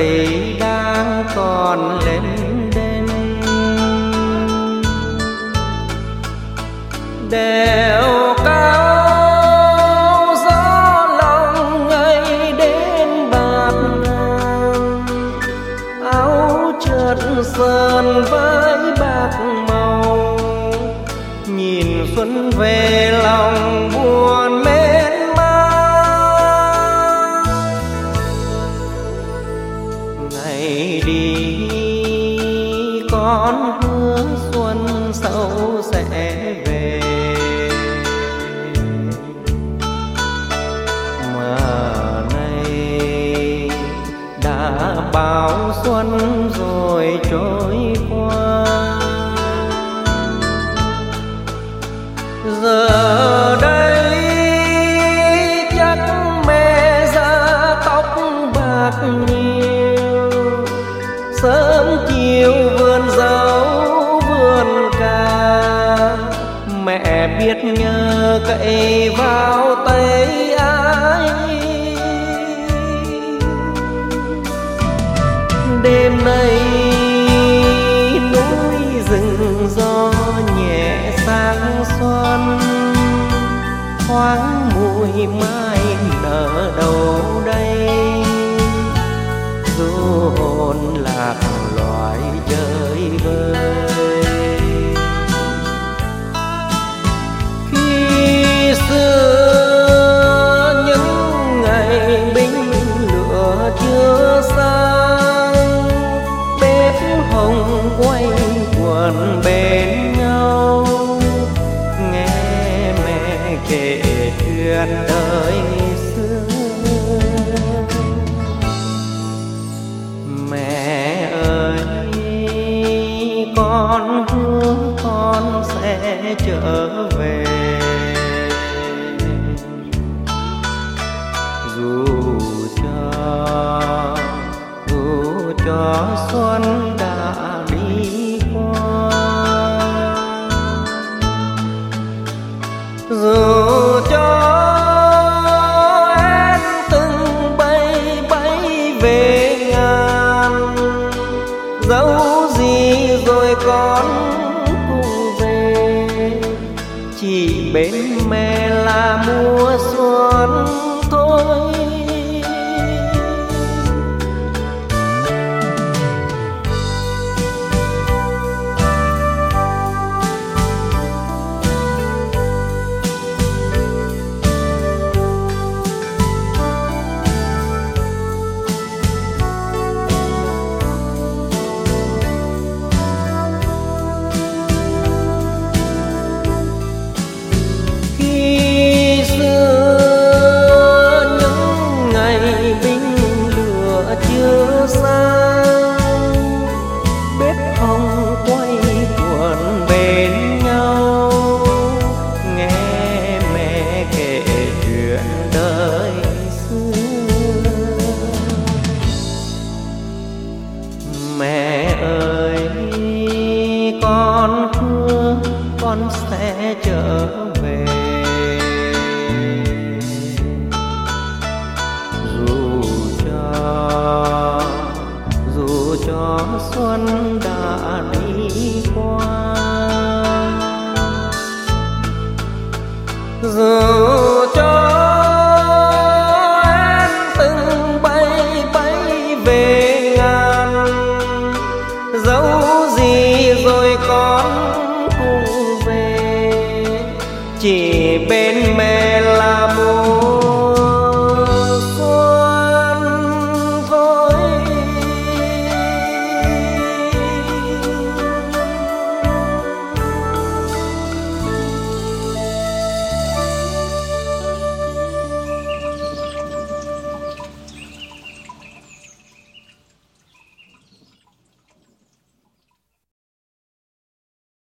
người đang còn lên đên. Đèo cao gió lòng ngày đến bạt ngàn, áo trượt sơn với bạc màu, nhìn xuân về lòng buồn mến man. Ngày đi con hứa xuân sau sẽ về, mà nay đã bao xuân rồi trôi qua. Giờ đây chắc mẹ ra tóc bạc nhiều, sớm chiều vườn dâu vườn cà, mẹ biết nhớ cậy vào tay ai. Đêm nay núi rừng gió nhẹ sáng xuân, thoáng mùi mai nở đâu đây, du hồn lạc loài chơi vơi. Khi xưa những ngày binh lửa chưa sang, bếp hồng quay quần bên nhau, nghe mẹ kể chuyện đời xưa. Mẹ ơi con hứa con sẽ trở về, dù cho xuân